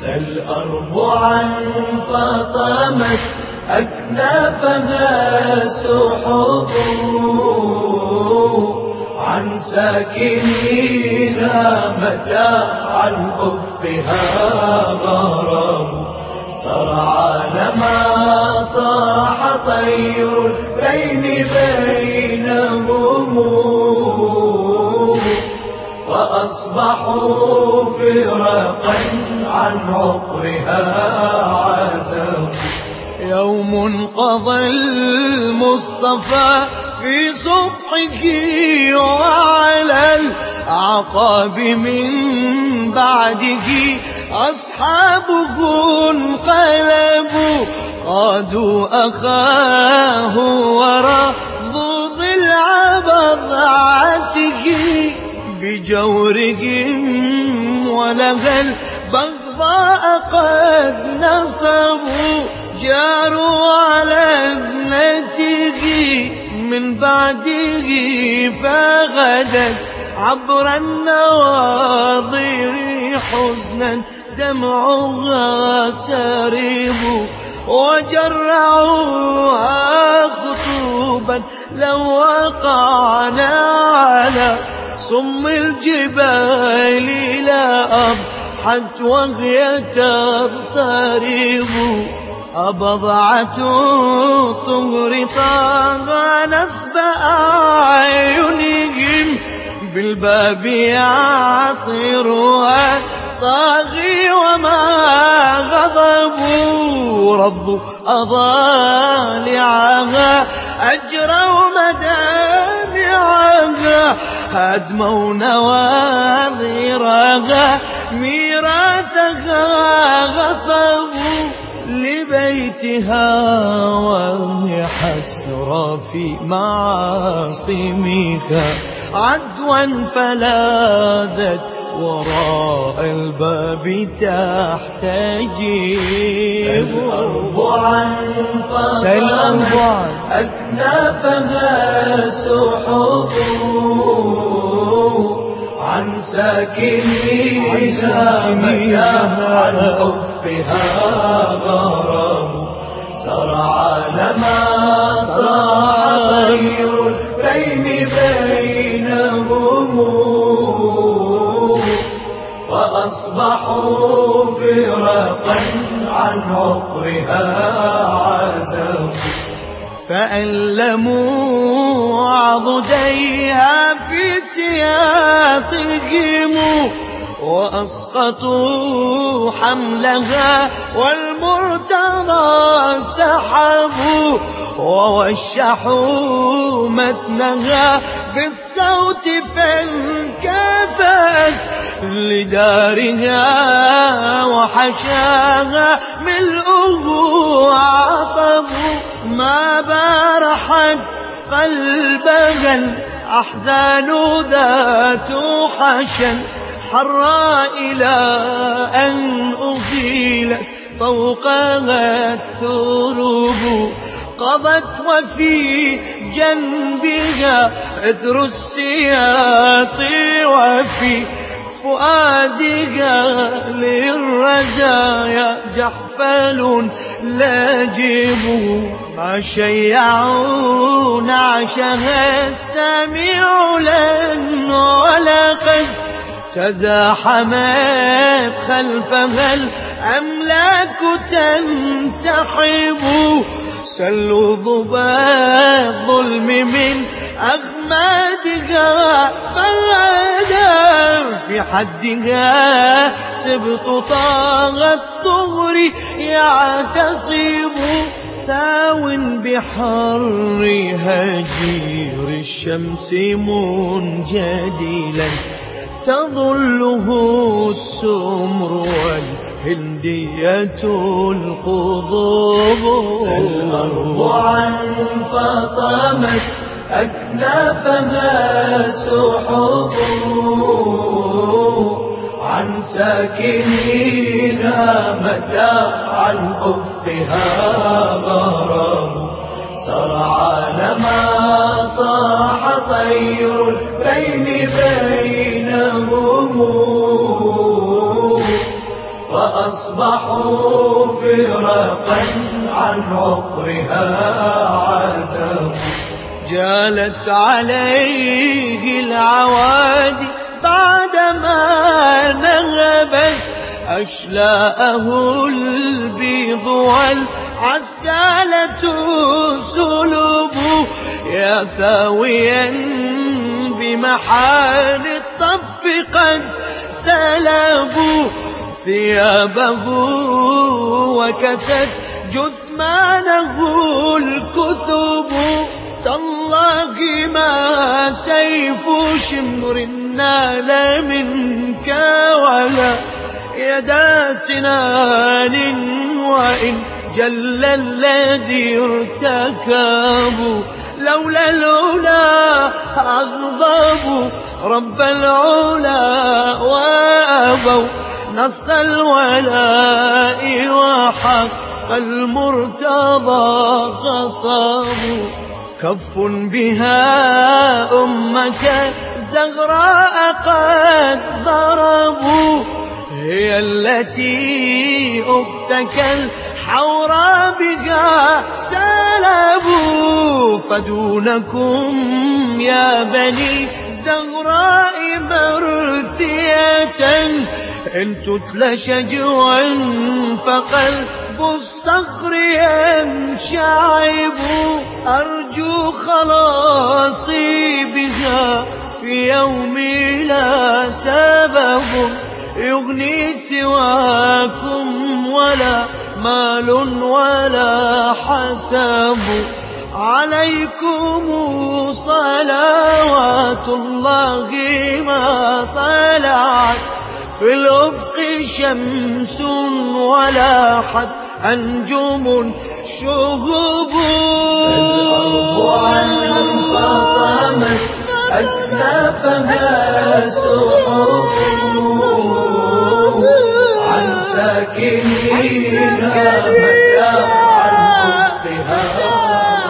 الأرض عن فطمت أكنافها سحب، عن ساكنيها متاع أفقها غرب. سرعان ما صاح طير البين بينهم، فأصبحوا فرقا عن عقرها عزم. يوم قضى المصطفى في صبحه، وعلى الأعقاب من بعده أصحابه انقلبوا، قادوا أخاه ورضوا ضلع بضعته بجورهم، ولها البغضاء قد نصبوا، جاروا على ابنته من بعده، فغدت عبر النواظر حزنا دمعها سارب، وجرعوها خطوبا لو وقعنا على صم الجبال لا أضحت وهي تضطرب. أبضعة الطهر طاغ نصب أعينهم، بالباب يعصرها طاغي وما غضبوا، رضوا أضالعها أجروا مدامعها، هدموا نواظرها ميراثها غصبوا، لبيتها وهي حسرى في معاصمها عدوا فلاذت وراء الباب تحتجب. الأرض عن فطمت أكنافها سحب، عن ساكنيها متاع أفقها غرب. سرعان ما صاح طير البين بينهم، فأصبحوا فرقا عن عقرها عزم. فألموا عضديها في سياطهم، وأسقطوا حملها والمرتضى سحبوا، ووشحوا متنها بالصوت فانكفت لدارها، وحشاها ملؤه عطب، ما بارحت قلبها الأحزان ذات حشا، حرى إلى أن أغيلت فوقها الترب، قضت وفي جنبها إثر السياط، وفي فؤادها للرزايا جحفل لاجب، ما شيعون عشها السميع لن، ولقد تزاحمت خلفها الأملاك تنتحب، سلوا ضبا الظلم من أغمادها، فغدا في حدها سبط طاغ الطهر يعتصب، ساو بحر هجير الشمس منجدلا، تظله السمر والهندية القضب. الأرض عن فطمت أكنافها سحب، عن ساكنيها متاع أفقها غرب. سرعان ما صاح طير البين بينهم، فأصبحوا أصبحوا فرقا عن عطرها عزموا. جالت عليه العوادي بعدما نغبت أشلاءه البيض والعسالة سلب. يا ثاويا بمحال الطف قد سلبوا ثيابه وكست جثمانه الكتب. تالله ما سيف شمر نال منك ولا يدا سنان وإن جل الذي ارتكبوا. لولا العلا أغضبوا رب العلا وأبوا نص الولاء وحق المرتضى غصبوا. كف بها أمك الزغراء قد ضربوا هي التي أختك الحوراء بها سلبوا. فدونكم يا بني زغراء مرثية إن تتلى شجوا فقلب الصخر ينشعب. أرجو خلاصي بها في يومي لا سبب يغني سواكم ولا مال ولا حسب. عليكم صلوات الله ما طلعت في الأفق شمس ولا حد أنجم شهب. الأرض عنها انفطمت أكنافها سحب عن ساكنيها